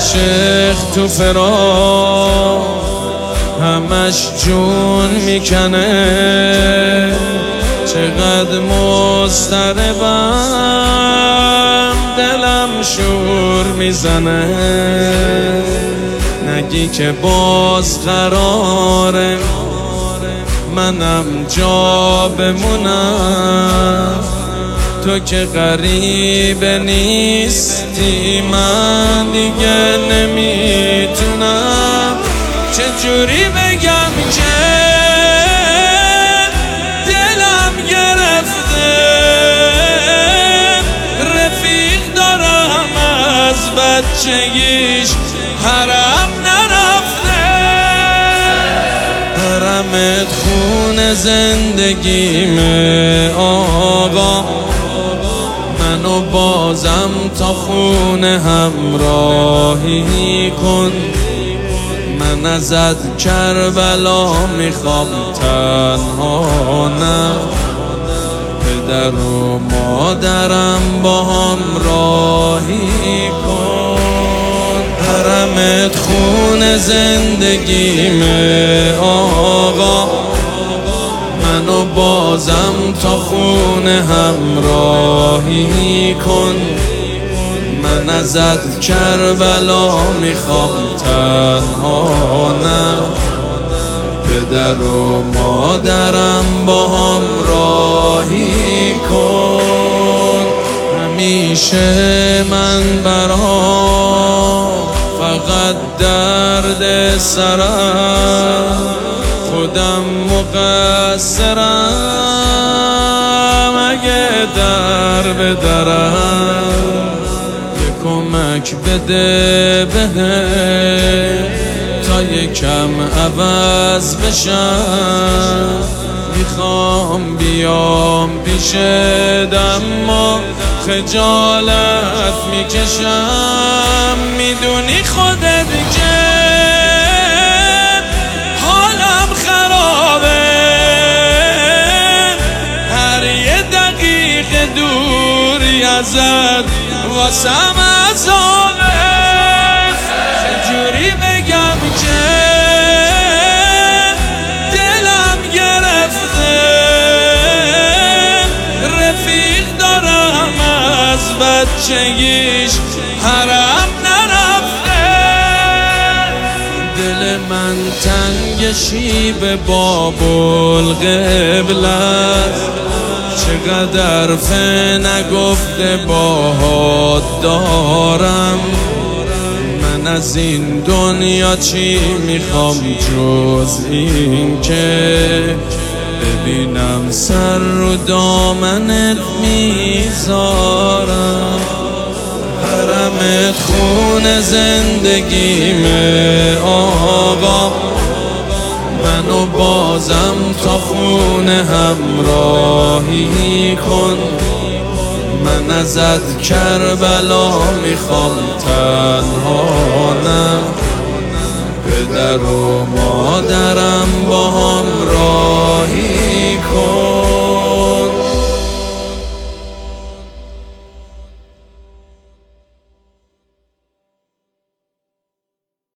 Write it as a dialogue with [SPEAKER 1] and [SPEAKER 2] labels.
[SPEAKER 1] عاشق تو فراق همش جون میکنه، چقدر مضطربم دلم شور میزنه. نگی که باز قراره منم جا بمونم، تو که غریب نیستی من دیگه نمیتونم. چجوری بگم که دلم گرفته، رفیق دارم از بچگیش حرم نرفته. حرمت خون زندگیمه آقا، منو بازم تا خونه همراهی کن. من ازت کربلا میخوام تنها نه، پدر و مادرم با هم راهی کن. حرمت خون زندگیمه آقا، منو بازم تا خونه همراهی کن. من ازت کربلا میخوام تنها نه، پدر و مادرم با هم راهی کن. همیشه من برام فقط درد سرم، خودم مقصرم اگه در به درم. کمک بده بهم تا یکم عوض بشم، میخوام بیام پیشت اما خجالت میکشم. میدونی خودت که حالم خرابه، هر یه دقیقه دوری ازت واسم عذابه. چجوری بگم که دلم گرفته، رفیق دارم از بچگیش حرم نرفته. دل من تنگ شیب باب‌القبله است، چقدر نگفته باهات دارم. من از این دنیا چی میخوام جز این که ببینم سر رو دامنت میذارم. حرمت خون زندگیمه آقا، منو بازم تا خونه همراهی کن. من ازت کربلا میخوام تنها نه، پدر و مادرم